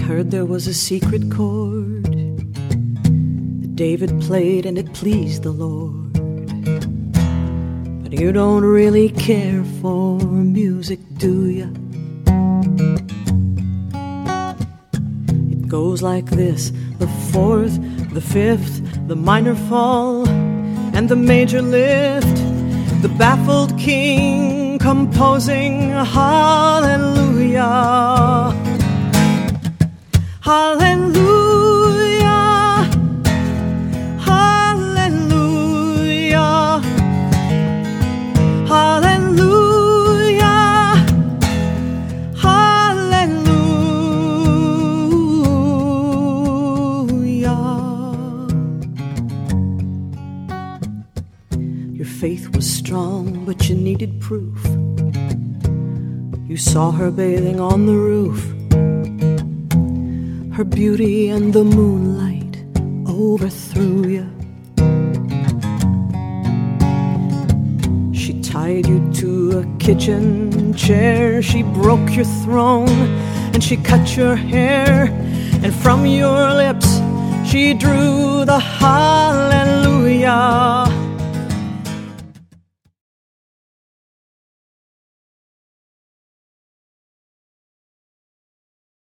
heard there was a secret chord that David played and it pleased the Lord. But you don't really care for music, do ya? It goes like this: the fourth, the fifth, the minor fall, and the major lift. The baffled king composing hallelujah. Hallelujah, hallelujah, hallelujah, hallelujah. Your faith was strong, but you needed proof. You saw her bathing on the roof. Her beauty and the moonlight overthrew you. She tied you to a kitchen chair. She broke your throne and she cut your hair. And from your lips she drew the hallelujah.